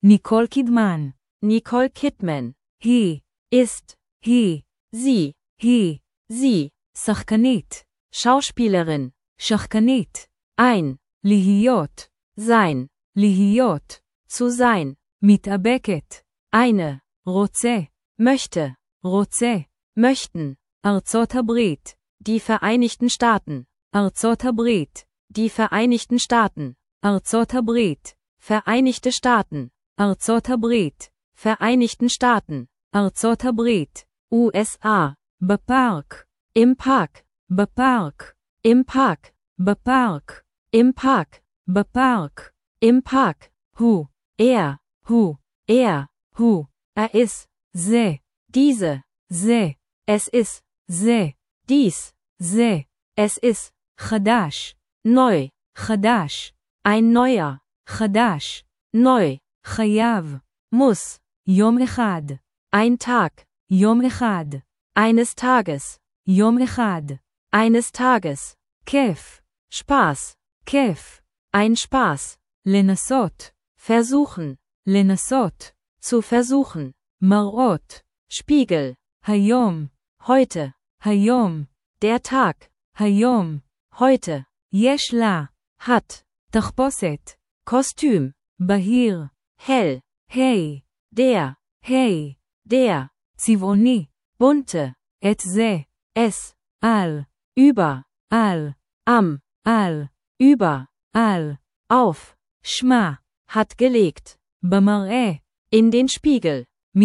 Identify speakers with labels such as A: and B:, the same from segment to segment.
A: ניקול קידמן.
B: Nicole Kidman.
A: היא.
B: Ist.
A: היא.
B: Sie.
A: היא.
B: Sie.
A: שחקנית.
B: Schauspielerin.
A: שחקנית.
B: Ein.
A: להיות.
B: Sein.
A: להיות.
B: Zu sein.
A: מתאבקת.
B: Eine.
A: רוצה.
B: Möchte.
A: רוצה.
B: Möchten.
A: ארצות הברית.
B: Die Vereinigten Staaten.
A: ארצות הברית.
B: Die Vereinigten Staaten.
A: ארצות הברית.
B: Vereinigte Staaten.
A: ארצות הברית.
B: Vereinigten Staaten.
A: ארצות הברית.
B: USA.
A: בפארק.
B: Im Park.
A: בפארק.
B: Im Park.
A: בפארק.
B: Im Park.
A: בפארק.
B: Im Park.
A: הוא.
B: Er.
A: הוא.
B: Er.
A: הוא.
B: Ist.
A: זה.
B: Diese.
A: זה.
B: Es ist.
A: זה.
B: Dies.
A: זה.
B: Es ist.
A: חדש.
B: Neu.
A: חדש.
B: Ein neuer.
A: חדש.
B: Neu.
A: חייב.
B: Muss.
A: יום אחד.
B: Ein Tag.
A: יום אחד.
B: Eines Tages.
A: יום אחד.
B: Eines Tages.
A: כיף.
B: Spaß.
A: כיף.
B: Ein Spaß.
A: לנסות.
B: Versuchen.
A: לנסות.
B: Zu versuchen.
A: מראות.
B: Spiegel.
A: היום.
B: Heute.
A: היום.
B: Der Tag.
A: היום.
B: Heute.
A: יש לה.
B: Hat.
A: תחפושת.
B: Kostüm.
A: בהיר.
B: Hell.
A: היי.
B: Der.
A: היי.
B: Der.
A: צבעוני.
B: Bunte.
A: את זה.
B: Es.
A: על.
B: Über.
A: על.
B: Am.
A: על.
B: Über.
A: על.
B: Auf.
A: שמע.
B: Hat gelegt.
A: במראה.
B: In den Spiegel.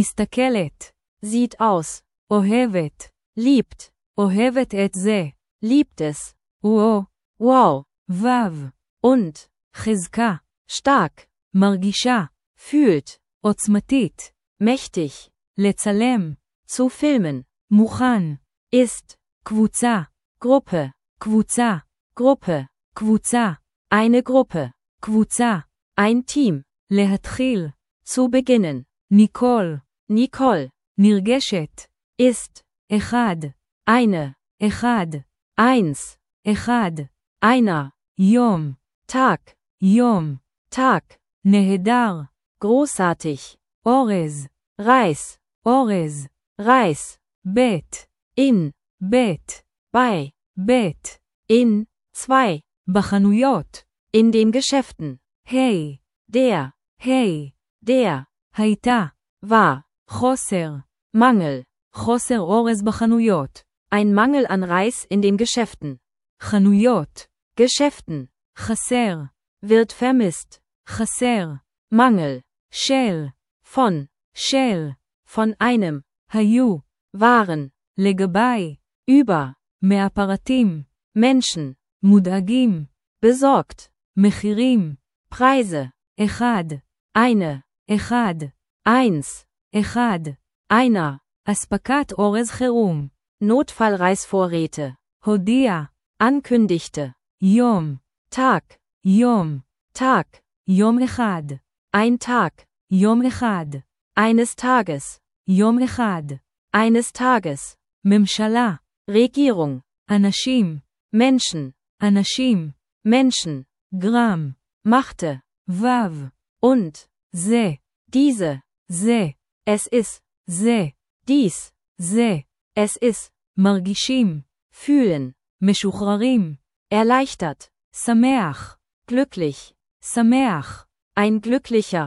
A: מסתכלת.
B: Sieht aus.
A: אוהבת.
B: Liebt.
A: אוהבת את זה.
B: Liebt es.
A: או.
B: Wow.
A: וו.
B: Und.
A: חזקה.
B: Stark.
A: מרגישה.
B: Fühlt.
A: עוצמתית.
B: Mächtig.
A: לצלם.
B: Zu filmen.
A: מוכן.
B: Ist.
A: קבוצה.
B: Gruppe.
A: קבוצה.
B: Gruppe.
A: קבוצה.
B: Eine Gruppe.
A: קבוצה.
B: Ein Team.
A: להתחיל.
B: Zu beginnen.
A: ניקול.
B: Nicole.
A: נרגשת.
B: Ist.
A: אחד.
B: Eine.
A: אחד.
B: Eins.
A: אחד.
B: Einer.
A: יום.
B: Tag.
A: יום.
B: Tag.
A: נהדר.
B: Großartig.
A: אורז.
B: Reis.
A: אורז.
B: Reis.
A: בית.
B: In.
A: בית.
B: Bei.
A: בית.
B: In. Zwei.
A: בחנויות.
B: In den Geschäften.
A: היי.
B: Der.
A: היי.
B: Der.
A: הייתה.
B: War.
A: חוסר.
B: Mangel.
A: חוסר אורז בחנויות.
B: Ein Mangel an Reis in den Geschäften.
A: חנויות.
B: Geschäften.
A: חסר.
B: Wird vermisst.
A: חסר.
B: Mangel.
A: של.
B: Von.
A: של.
B: Von einem.
A: היו.
B: Waren.
A: לגבי.
B: Über.
A: מהפרטים.
B: Menschen.
A: מודאגים.
B: Besorgt.
A: מחירים.
B: Preise.
A: אחד.
B: Eine.
A: אחד.
B: Eins.
A: אחד.
B: Einer.
A: אספקת אורז חירום.
B: Notfallreisvorräte.
A: הודיע.
B: Ankündigte.
A: יום.
B: Tag.
A: יום.
B: Tag.
A: יום אחד.
B: Ein Tag.
A: יום אחד.
B: Eines Tages.
A: יום אחד.
B: Eines Tages.
A: ממשלה.
B: Regierung.
A: אנשים.
B: Menschen.
A: אנשים.
B: Menschen.
A: גרם.
B: Machte.
A: וו.
B: Und.
A: זה.
B: Diese.
A: זה.
B: Es ist.
A: זה.
B: Dies.
A: זה.
B: Es ist.
A: מרגישים.
B: Fühlen.
A: משוחררים.
B: Erleichtert.
A: שמח.
B: Glücklich.
A: שמח.
B: Ein glücklicher.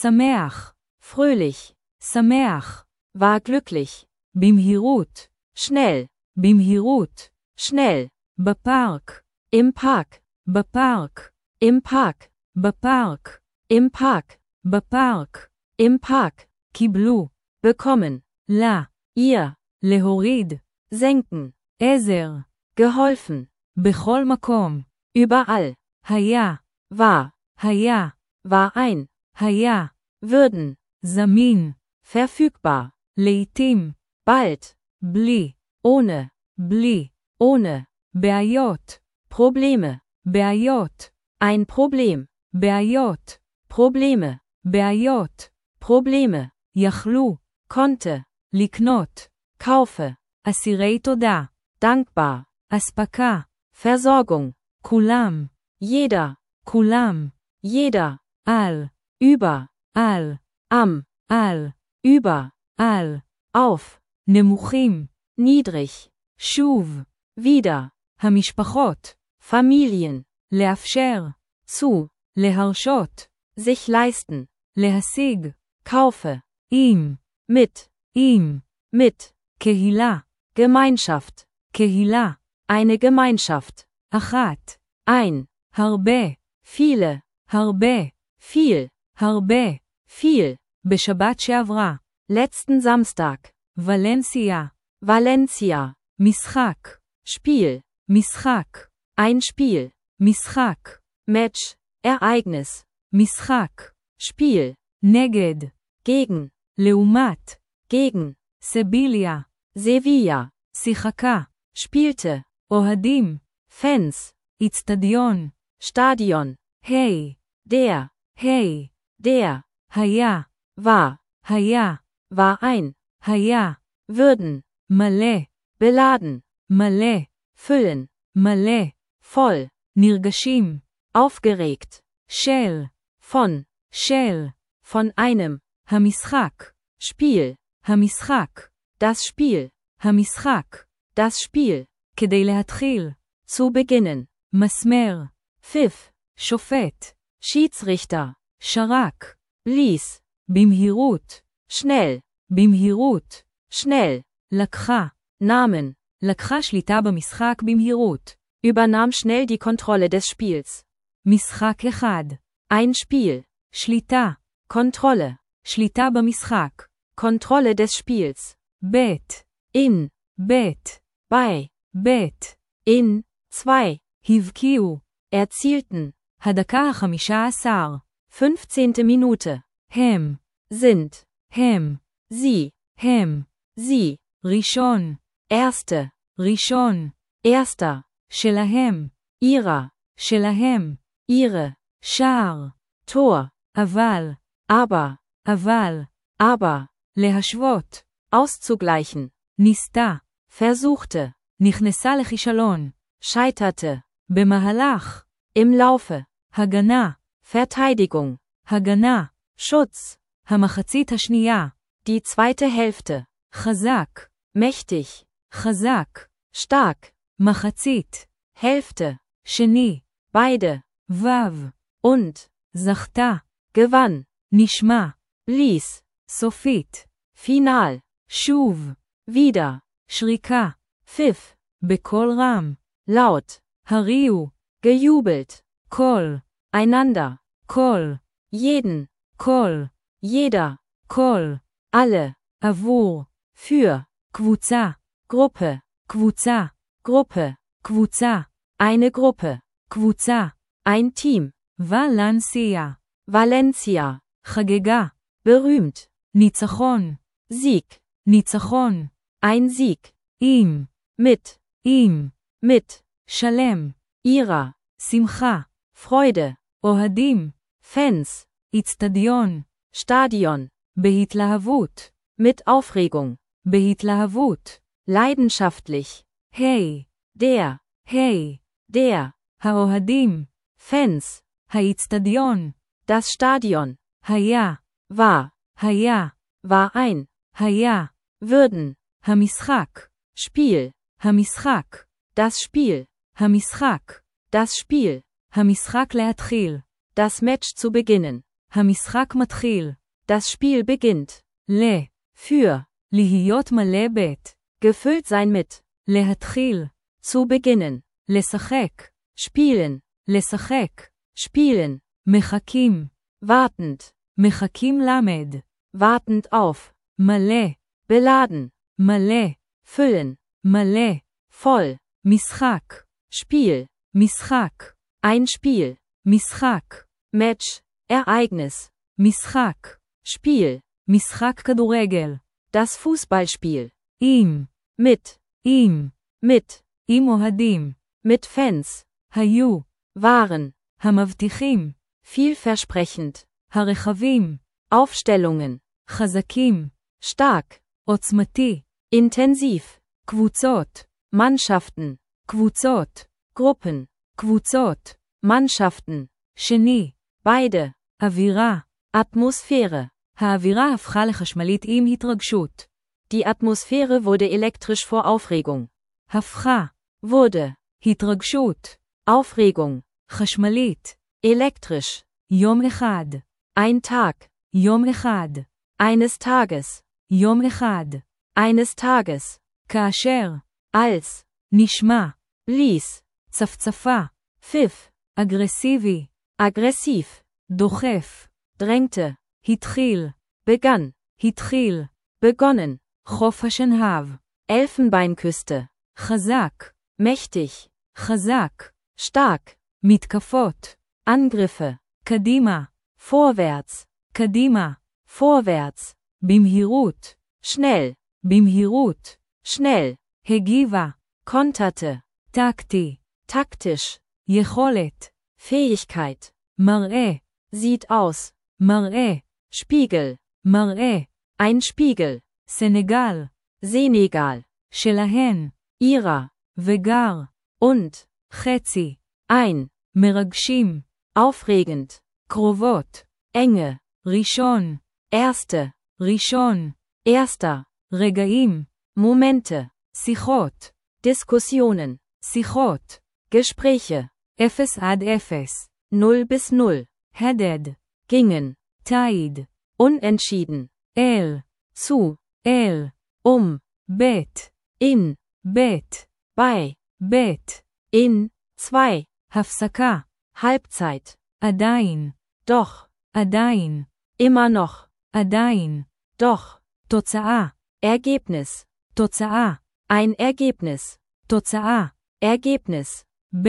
A: שמח.
B: Fröhlich.
A: שמח.
B: War glücklich.
A: במהירות.
B: Schnell.
A: במהירות.
B: Schnell.
A: בפארק.
B: Im Park.
A: בפארק.
B: Im Park.
A: בפארק.
B: Im Park.
A: בפארק.
B: Im Park.
A: קיבלו.
B: Bekommen.
A: לה.
B: Ihr.
A: להוריד.
B: Senken.
A: עזר.
B: Geholfen.
A: בכל מקום.
B: Überall.
A: היה.
B: War.
A: היה.
B: War ein.
A: היה.
B: Würden.
A: זמין.
B: Verfügbar.
A: לעתים.
B: Bald.
A: בלי.
B: Ohne.
A: בלי.
B: Ohne.
A: בעיות.
B: Probleme.
A: בעיות.
B: Ein Problem.
A: בעיות.
B: Probleme.
A: בעיות.
B: Probleme.
A: יכלו.
B: Konnte.
A: לקנות.
B: Kaufe.
A: אסירי תודה.
B: Dankbar.
A: אספקה.
B: Versorgung.
A: כולם.
B: Jeder.
A: כולם.
B: Jeder.
A: על.
B: Über.
A: על,
B: am,
A: על,
B: über,
A: על,
B: auf,
A: נמוכים,
B: niedrig,
A: שוב,
B: wieder,
A: המשפחות,
B: Familien,
A: לאפשר,
B: zu,
A: להרשות,
B: sich leisten,
A: להשיג,
B: kaufe,
A: עם,
B: mit,
A: mit, קהילה,
B: Gemeinschaft,
A: קהילה,
B: eine Gemeinschaft,
A: אחת,
B: ein,
A: הרבה,
B: viele,
A: הרבה,
B: viel,
A: הרבה,
B: viel,
A: בשבת שעברה,
B: letzten Samstag,
A: ולנסיה,
B: Valencia,
A: משחק,
B: Spiel,
A: משחק,
B: ein Spiel,
A: משחק,
B: Match, Ereignis,
A: משחק,
B: Spiel,
A: נגד,
B: gegen,
A: לעומת,
B: gegen,
A: סביליה,
B: Sevilla,
A: שיחקה,
B: spielte,
A: אוהדים,
B: Fans,
A: אצטדיון,
B: Stadion,
A: היי,
B: der, der,
A: היה, היה,
B: war ein,
A: היה,
B: würden,
A: מלא,
B: beladen,
A: מלא,
B: füllen,
A: מלא,
B: voll,
A: נרגשים,
B: aufgeregt,
A: של,
B: von einem,
A: המשחק,
B: Spiel,
A: המשחק,
B: das Spiel,
A: המשחק,
B: das Spiel,
A: כדי להתחיל,
B: zu beginnen,
A: מסמר,
B: Pfiff,
A: שופט,
B: Schiedsrichter,
A: שרק,
B: blies,
A: במהירות,
B: schnell,
A: במהירות,
B: schnell,
A: לקחה,
B: Namen,
A: לקחה שליטה במשחק במהירות,
B: übernahm schnell die Kontrolle des Spiels,
A: משחק אחד,
B: ein Spiel,
A: שליטה,
B: Kontrolle,
A: שליטה במשחק,
B: Kontrolle des Spiels,
A: בית,
B: in,
A: בית,
B: bei,
A: בית,
B: in, 2,
A: הבקיעו,
B: erzielten,
A: הדקה ה-15,
B: 15. Minute,
A: הם,
B: sind,
A: הם,
B: sie,
A: הם, ראשון,
B: erste,
A: ראשון,
B: erster,
A: שלהם,
B: ihrer,
A: שלהם,
B: ihre,
A: שער,
B: Tor,
A: אבל,
B: aber,
A: להשוות,
B: auszugleichen,
A: ניסתה,
B: versuchte,
A: נכנסה לכישלון,
B: scheiterte,
A: במהלך,
B: im Laufe,
A: הגנה,
B: Verteidigung,
A: הגנה,
B: Schutz,
A: המחצית השנייה,
B: die zweite Hälfte,
A: חזק,
B: mächtig,
A: חזק,
B: stark,
A: מחצית,
B: Hälfte,
A: שני,
B: beide,
A: וו,
B: und,
A: זכתה,
B: gewann,
A: נשמע,
B: ließ,
A: סופית,
B: final,
A: שוב,
B: wieder,
A: שריקה,
B: pfiff,
A: בקול רם,
B: laut,
A: הריעו,
B: gejubelt,
A: קול,
B: einander,
A: קול,
B: jeden,
A: קול,
B: jeder,
A: קול,
B: alle,
A: עבור,
B: für,
A: קבוצה,
B: Gruppe,
A: קבוצה,
B: Gruppe,
A: קבוצה,
B: eine Gruppe,
A: קבוצה,
B: ein Team,
A: ולנסיה,
B: Valencia,
A: חגגה,
B: berühmt,
A: ניצחון,
B: Sieg,
A: ניצחון,
B: ein Sieg,
A: עם,
B: mit,
A: שלם,
B: ihrer,
A: שמחה,
B: Freude,
A: אוהדים,
B: Fans,
A: אצטדיון,
B: Stadion,
A: בהתלהבות,
B: mit Aufregung,
A: בהתלהבות,
B: leidenschaftlich,
A: היי,
B: der, der,
A: האוהדים,
B: Fans,
A: האצטדיון,
B: das Stadion,
A: היה,
B: war ein,
A: היה,
B: würden,
A: המשחק,
B: Spiel,
A: המשחק,
B: das Spiel,
A: המשחק,
B: das Spiel,
A: המשחק להתחיל,
B: das Match zu beginnen,
A: המשחק מתחיל,
B: das Spiel beginnt, für,
A: להיות מלא בית,
B: gefüllt sein mit,
A: להתחיל,
B: zu beginnen,
A: לשחק,
B: spielen,
A: לשחק,
B: spielen,
A: מחכים,
B: wartend,
A: מחכים למד,
B: wartend auf,
A: מלא,
B: beladen,
A: מלא,
B: füllen,
A: מלא,
B: voll,
A: משחק,
B: Spiel,
A: משחק,
B: ein Spiel,
A: משחק,
B: Match, Ereignis,
A: משחק,
B: Spiel,
A: משחק כדורגל,
B: das Fußballspiel,
A: עם, עם אוהדים,
B: mit Fans,
A: היו,
B: waren,
A: המבטיחים,
B: vielversprechend,
A: הרחבים,
B: Aufstellungen,
A: חזקים,
B: stark,
A: עוצמתי,
B: intensiv,
A: קבוצות,
B: Mannschaften,
A: קבוצות,
B: Gruppen,
A: קבוצות,
B: Mannschaften,
A: שני,
B: beide,
A: אווירה,
B: Atmosphäre.
A: האווירה הפכה לחשמלית עם התרגשות.
B: Die Atmosphäre wurde elektrisch vor Aufregung.
A: הפכה.
B: Wurde.
A: התרגשות.
B: Aufregung.
A: חשמלית.
B: Elektrisch.
A: יום אחד.
B: Ein Tag.
A: יום אחד.
B: Eines Tages.
A: יום אחד.
B: Eines Tages.
A: כאשר.
B: Als.
A: נשמע.
B: Blies.
A: צפצפה.
B: Pfiff.
A: אגרסיבי.
B: Aggressiv.
A: דוחף.
B: Drängte.
A: התחיל.
B: Begann.
A: התחיל.
B: Begonnen.
A: חוף השנהב.
B: Elfenbeinküste.
A: חזק.
B: Mächtig.
A: חזק.
B: Stark.
A: מתקפות.
B: Angriffe.
A: קדימה.
B: Vorwärts.
A: קדימה.
B: Vorwärts.
A: במהירות.
B: Schnell.
A: במהירות.
B: Schnell.
A: הגיבה.
B: Konterte.
A: טקטי.
B: Taktisch.
A: יכולת.
B: Fähigkeit.
A: מראה.
B: Sieht aus.
A: מראה.
B: Spiegel.
A: מראה.
B: Ein Spiegel.
A: סנגל.
B: Senegal.
A: שלהן.
B: Ihrer.
A: וגר.
B: Und.
A: חצי.
B: Ein.
A: מרגשים.
B: Aufregend.
A: קרובות.
B: Enge.
A: ראשון.
B: Erste.
A: ראשון.
B: Erster.
A: רגעים.
B: Momente.
A: שיחות.
B: Diskussionen.
A: שיחות.
B: Gespräche.
A: 0 עד 0.
B: 0 bis 0.
A: הדד.
B: Gingen.
A: תיד.
B: Unentschieden.
A: אל.
B: Zu.
A: אל. בית.
B: In.
A: בית.
B: Bei.
A: בית.
B: In. 2.
A: הפסקה.
B: Halbzeit.
A: עדיין.
B: Doch.
A: עדיין.
B: Immer noch.
A: עדיין.
B: Doch.
A: תוצאה.
B: Ergebnis.
A: תוצאה.
B: Ein Ergebnis.
A: תוצאה.
B: Ergebnis.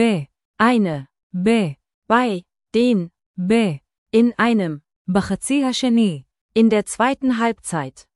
A: eine.
B: Bei. Den. In einem.
A: בחצי השני.
B: In der zweiten Halbzeit.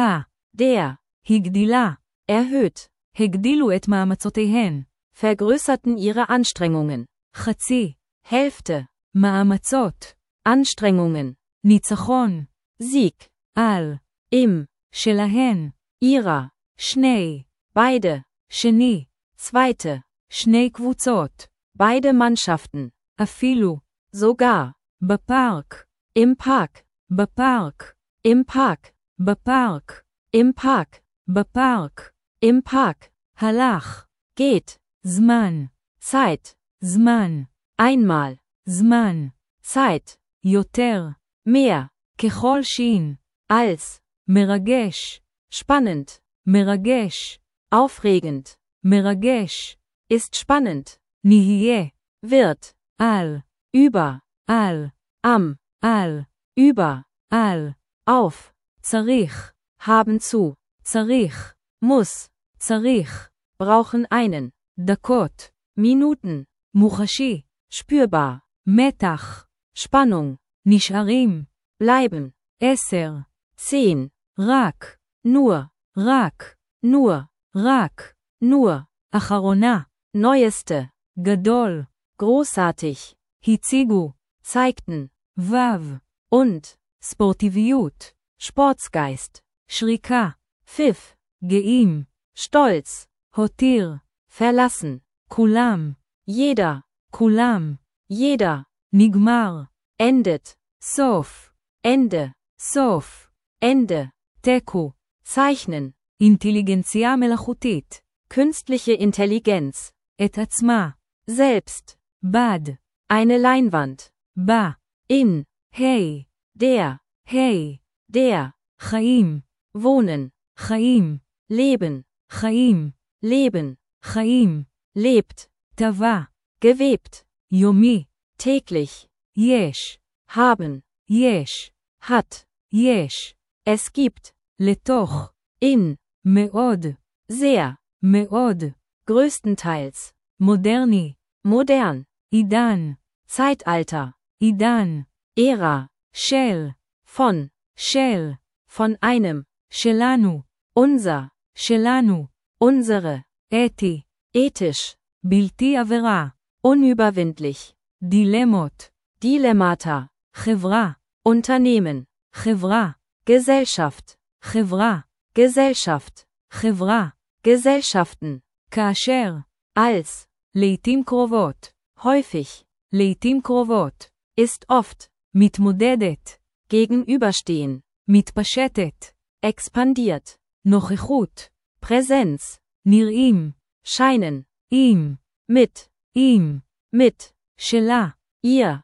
B: Der.
A: הגדילה.
B: Erhöht.
A: הגדילו את מאמצותיהן.
B: Vergrößerten ihre Anstrengungen.
A: חצי.
B: Hälfte.
A: מאמצות.
B: Anstrengungen.
A: ניצחון.
B: Sieg.
A: על.
B: Im.
A: שלהן.
B: Ihrer.
A: שני.
B: Beide.
A: שני.
B: Zweite.
A: שני קבוצות.
B: Beide Mannschaften.
A: אפילו.
B: Sogar.
A: בפארק.
B: Im Park.
A: בפארק.
B: Im Park.
A: בפארק.
B: Im Park.
A: בפארק.
B: Im Park.
A: הלך.
B: Geht.
A: זמן.
B: Zeit.
A: זמן.
B: Einmal.
A: זמן.
B: Zeit.
A: יותר.
B: Mehr.
A: ככל שין.
B: Als.
A: מרגש.
B: Spannend.
A: מרגש.
B: Aufregend.
A: מרגש.
B: Ist spannend.
A: נהיה.
B: Wird.
A: על.
B: Über.
A: על.
B: Am.
A: על.
B: Über.
A: על.
B: Auf.
A: צריך.
B: Haben zu.
A: צריך.
B: Muss.
A: צריך.
B: Brauchen einen.
A: דקות.
B: Minuten.
A: מוחשי.
B: Spürbar.
A: מתח.
B: Spannung.
A: נשארים.
B: Bleiben.
A: 10.
B: 10.
A: רק.
B: Nur.
A: רק.
B: Nur.
A: רק.
B: Nur.
A: אחרונה.
B: Neueste.
A: גדול.
B: Großartig.
A: הציגו.
B: Zeigten.
A: וו.
B: Und.
A: ספורטיביות.
B: Sportsgeist.
A: שריקה.
B: Pfiff.
A: גאים.
B: Stolz.
A: הותיר.
B: Verlassen.
A: כולם.
B: Jeder.
A: כולם.
B: Jeder.
A: נגמר.
B: Endet.
A: סוף.
B: Ende.
A: סוף.
B: Ende.
A: תיקו.
B: Zeichnen.
A: אינטליגנציה מלאכותית.
B: Künstliche Intelligenz.
A: את עצמה.
B: Selbst.
A: בד.
B: Eine Leinwand.
A: בה.
B: In.
A: היי.
B: Der.
A: היי.
B: Der.
A: חיים.
B: Wohnen.
A: חיים.
B: Leben.
A: חיים.
B: Leben.
A: חיים.
B: Lebt.
A: טבע.
B: Gewebt.
A: יומי.
B: Täglich.
A: יש.
B: Haben.
A: יש.
B: Hat.
A: יש.
B: Es gibt.
A: לתוך.
B: In.
A: מאוד.
B: Sehr.
A: מאוד.
B: Größtenteils.
A: מודרני.
B: Modern.
A: עידן.
B: Zeitalter.
A: עידן.
B: Ära.
A: של.
B: Von.
A: של.
B: Von einem.
A: שלנו.
B: Unser.
A: שלנו.
B: Unsere.
A: אתי.
B: Ethisch.
A: בלתי עבירה.
B: Unüberwindlich.
A: דילמות.
B: Dilemmata.
A: חברה.
B: Unternehmen.
A: חברה.
B: Gesellschaft.
A: חברה.
B: Gesellschaft.
A: חברה.
B: Gesellschaften.
A: כאשר.
B: Als.
A: לעתים קרובות.
B: Häufig.
A: לעתים קרובות.
B: Ist oft.
A: מתמודדת.
B: gegenüberstehen,
A: מתפשטת,
B: expandiert,
A: נוכחות,
B: Präsenz,
A: נראים,
B: scheinen,
A: עם,
B: mit,
A: mit, שלה,
B: ihr,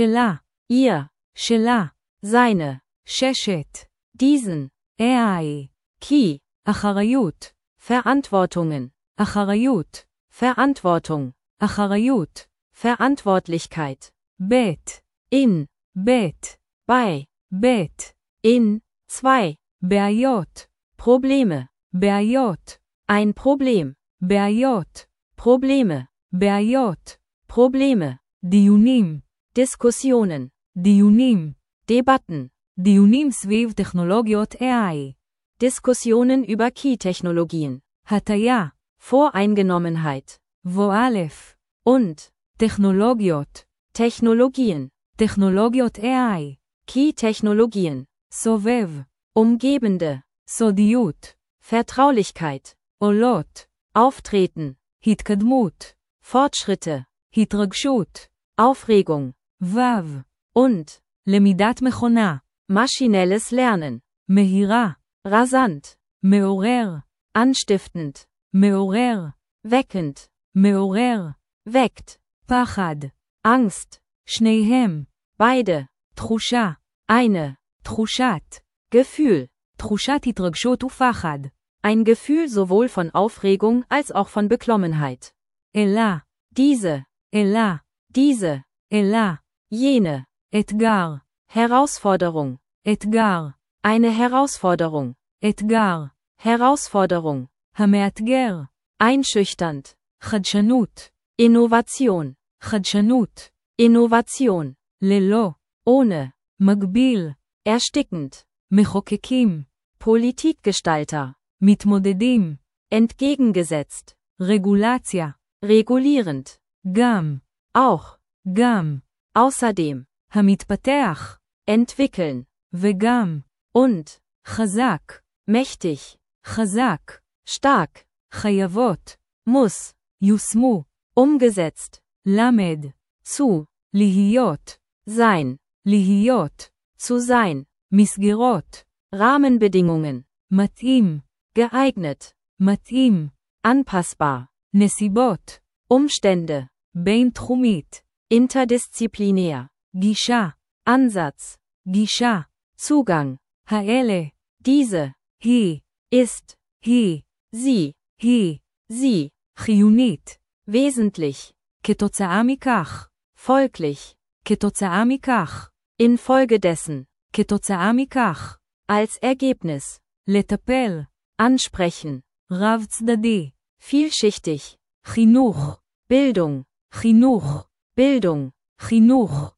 A: שלה, שלה,
B: seine,
A: ששת,
B: diesen,
A: AI,
B: Key,
A: אחריות,
B: Verantwortungen,
A: אחריות,
B: Verantwortung,
A: אחריות,
B: Verantwortlichkeit,
A: בית,
B: in,
A: בית,
B: bei,
A: בית,
B: in, zwei,
A: בעיות,
B: Probleme,
A: בעיות,
B: ein Problem,
A: בעיות,
B: Probleme,
A: בעיות,
B: Probleme,
A: דיונים,
B: Diskussionen,
A: דיונים,
B: Debatten,
A: דיונים סביב טכנולוגיות AI,
B: Diskussionen über Key-Technologien,
A: הטיה,
B: Voreingenommenheit,
A: וואלף,
B: und,
A: טכנולוגיות,
B: Technologien,
A: טכנולוגיות AI,
B: Key-Technologien,
A: סובב,
B: umgebende,
A: סודיות,
B: Vertraulichkeit,
A: עולות,
B: Auftreten,
A: התקדמות,
B: Fortschritte,
A: התרגשות,
B: Aufregung,
A: וו,
B: und,
A: למידת מכונה,
B: maschinelles Lernen,
A: מהירה,
B: rasant,
A: מעורר,
B: anstiftend,
A: מעורר,
B: weckend,
A: מעורר,
B: weckt,
A: פחד,
B: Angst,
A: שניהם,
B: beide,
A: תחושה,
B: eine,
A: תחושת,
B: Gefühl,
A: תחושת התרגשות ופחד,
B: ein Gefühl sowohl von Aufregung als auch von Beklommenheit.
A: אלה,
B: Diese,
A: אלה, אלה,
B: jene,
A: אתגר,
B: Herausforderung,
A: אתגר,
B: eine Herausforderung,
A: אתגר,
B: Herausforderung,
A: המאתגר,
B: einschüchternd,
A: חדשנות,
B: Innovation,
A: חדשנות,
B: Innovation,
A: ללא,
B: ohne,
A: מגביל,
B: erstickend,
A: מחוקקים,
B: Politikgestalter,
A: מתמודדים,
B: entgegengesetzt,
A: רגולציה,
B: regulierend,
A: גם,
B: auch,
A: גם,
B: außerdem,
A: המתפתח,
B: entwickeln,
A: וגם,
B: und,
A: חזק,
B: mächtig,
A: חזק,
B: stark,
A: חייבות,
B: muss,
A: יושמו,
B: umgesetzt,
A: למד,
B: zu,
A: להיות,
B: sein,
A: להיות,
B: zu sein,
A: מסגרות,
B: Rahmenbedingungen,
A: מתאים,
B: geeignet,
A: מתאים,
B: anpassbar,
A: נסיבות,
B: Umstände,
A: בין תחומית,
B: interdisziplinär,
A: גישה,
B: Ansatz,
A: גישה,
B: Zugang,
A: האלה,
B: diese,
A: היא,
B: ist,
A: היא,
B: sie,
A: היא,
B: חיונית,
A: חיונית,
B: wesentlich,
A: כתוצאה מכך,
B: folglich,
A: כתוצאה מכך,
B: infolgedessen,
A: כתוצאה מכך,
B: als Ergebnis,
A: לטפל,
B: ansprechen,
A: רב צדדי,
B: vielschichtig,
A: חינוך,
B: Bildung,
A: חינוך,
B: Bildung,
A: חינוך,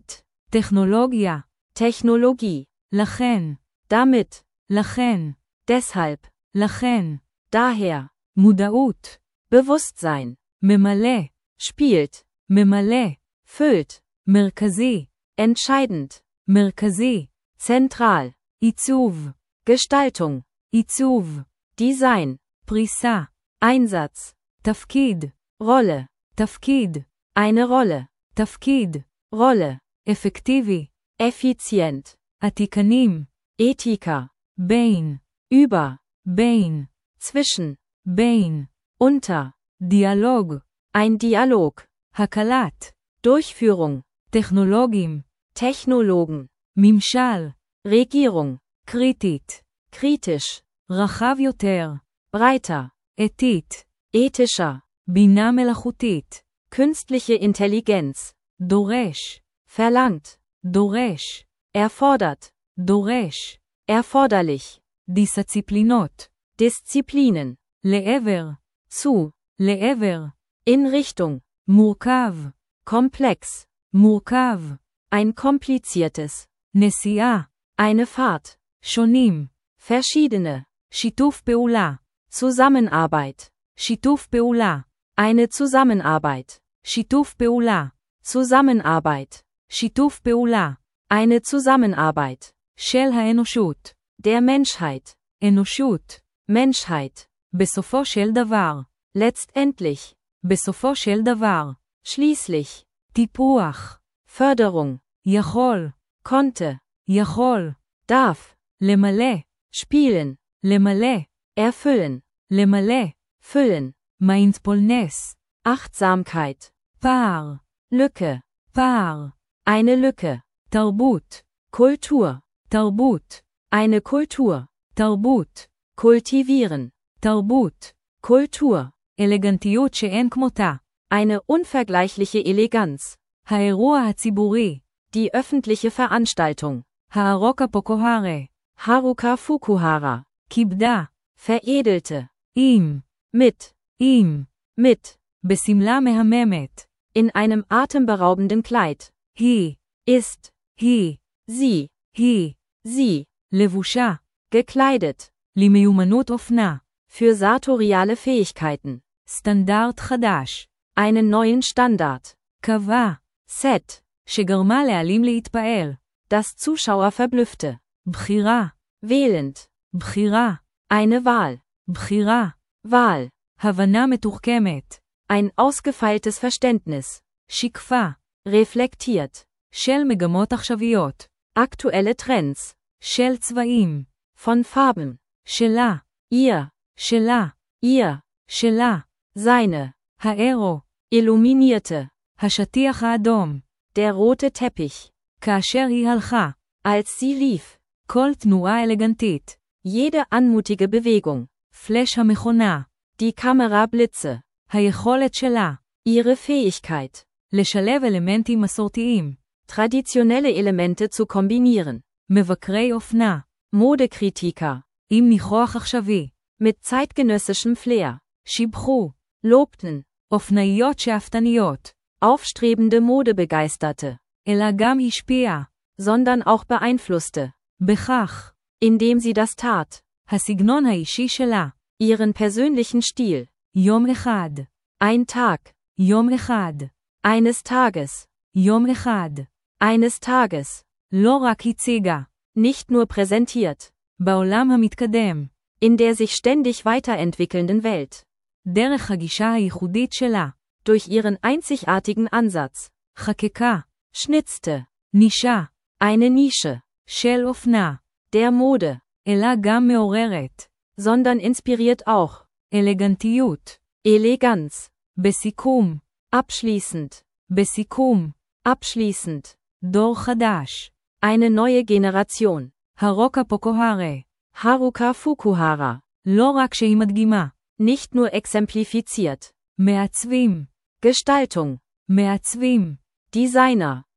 B: טכנולוגיה,
A: טכנולוגיה,
B: Technologie,
A: לכן,
B: damit,
A: לכן,
B: deshalb,
A: לכן,
B: daher,
A: מודעות,
B: Bewusstsein,
A: ממלא,
B: spielt,
A: ממלא,
B: füllt,
A: מרכזי,
B: entscheidend,
A: מרכזי,
B: zentral,
A: עיצוב,
B: Gestaltung,
A: עיצוב,
B: Design,
A: פריסה,
B: Einsatz,
A: תפקיד,
B: Rolle,
A: תפקיד,
B: eine Rolle,
A: תפקיד,
B: Rolle,
A: אפקטיבי,
B: effizient,
A: עתיקנים,
B: Ethika,
A: בין,
B: über,
A: בין,
B: zwischen,
A: בין,
B: unter,
A: דיאלוג,
B: ein Dialog,
A: הקלת,
B: Durchführung,
A: טכנולוגים,
B: Technologen,
A: ממשל,
B: Regierung,
A: קריטית,
B: kritisch,
A: רחב יותר,
B: breiter,
A: אתית,
B: ethischer,
A: בינה מלאכותית,
B: künstliche Intelligenz,
A: דורש,
B: verlangt,
A: דורש,
B: erfordert,
A: דורש,
B: erforderlich,
A: דיסציפלינות,
B: Disziplinen,
A: לעבר,
B: zu,
A: לעבר,
B: in Richtung,
A: מורכב,
B: komplex,
A: מורכב,
B: ein kompliziertes,
A: נסיעה,
B: eine Fahrt,
A: שונים,
B: verschiedene,
A: שיתוף פעולה,
B: Zusammenarbeit,
A: שיתוף פעולה,
B: eine Zusammenarbeit,
A: שיתוף פעולה,
B: Zusammenarbeit,
A: שיתוף פעולה,
B: eine Zusammenarbeit,
A: של האנושות,
B: der Menschheit,
A: אנושות,
B: Menschheit,
A: בסופו של דבר,
B: letztendlich,
A: בסופו של דבר,
B: schließlich,
A: טיפוח,
B: Förderung,
A: יכול,
B: konnte,
A: יכול,
B: darf,
A: למלא,
B: spielen,
A: למלא,
B: erfüllen,
A: למלא,
B: füllen,
A: mindfulness,
B: Achtsamkeit,
A: פער,
B: Lücke,
A: פער,
B: eine Lücke,
A: תרבות,
B: Kultur,
A: תרבות,
B: eine Kultur,
A: תרבות,
B: kultivieren,
A: תרבות,
B: Kultur,
A: אלגנטיות שאין כמותה,
B: eine unvergleichliche Eleganz,
A: האירוע הציבורי,
B: die öffentliche Veranstaltung,
A: הארוקה פוקוהרה,
B: Haruka Fukuhara,
A: כיבדה,
B: veredelte, mit,
A: בשמלה מהממת,
B: in einem atemberaubenden Kleid,
A: היא,
B: ist, sie,
A: לבושה,
B: gekleidet,
A: למיומנות אופנה,
B: für sartoriale Fähigkeiten,
A: סטנדרט חדש,
B: einen neuen Standard,
A: קבע,
B: Set,
A: שגרמה לעלים להתפעל,
B: das Zuschauer verblüffte,
A: בחירה,
B: wählend,
A: בחירה,
B: eine Wahl,
A: בחירה,
B: Wahl,
A: הבנה מתוחכמת,
B: ein ausgefeiltes Verständnis,
A: שיקפה,
B: reflektiert,
A: של מגמות עכשוויות,
B: aktuelle Trends,
A: של צבעים,
B: von Farben,
A: שלה,
B: ihr,
A: שלה,
B: seine,
A: האירו,
B: illuminierte,
A: השטיח האדום,
B: der rote Teppich,
A: כאשר היא הלכה,
B: als sie lief,
A: כל תנועה אלגנטית,
B: jede anmutige Bewegung,
A: פלש המכונה,
B: die Kamerablitze,
A: היכולת שלה,
B: ihre Fähigkeit,
A: לשלב אלמנטים מסורתיים,
B: traditionelle Elemente zu kombinieren,
A: מבקרי אופנה,
B: Modekritiker,
A: עם ניחוח עכשווי,
B: mit zeitgenössischem Flair,
A: שיבחו,
B: lobten,
A: אופנאיות שאפתניות,
B: aufstrebende Modebegeisterte,
A: אלא גם השפיעה,
B: sondern auch beeinflusste,
A: בכך,
B: indem sie das tat,
A: הסגנון האישי שלה,
B: ihren persönlichen Stil,
A: יום אחד,
B: ein Tag,
A: יום אחד,
B: eines Tages,
A: יום אחד,
B: eines Tages,
A: לא רק הציגה,
B: nicht nur präsentiert,
A: בעולם המתקדם,
B: in der sich ständig weiterentwickelnden Welt,
A: דרך הגישה הייחודית שלה,
B: durch ihren einzigartigen Ansatz,
A: חקקה,
B: schnitzte,
A: נישה,
B: eine Nische,
A: של אופנה,
B: der Mode,
A: אלא גם מעוררת,
B: sondern inspiriert auch,
A: אלגנטיות,
B: Eleganz,
A: בסיכום,
B: abschließend,
A: בסיכום,
B: abschließend,
A: דור חדש,
B: eine neue Generation,
A: הרוקה פוקוהרה,
B: Haruka Fukuhara,
A: לא רק שהיא מדגימה,
B: nicht nur exemplifiziert,
A: מעצבים,
B: Gestaltung,
A: מעצבים,
B: Designer,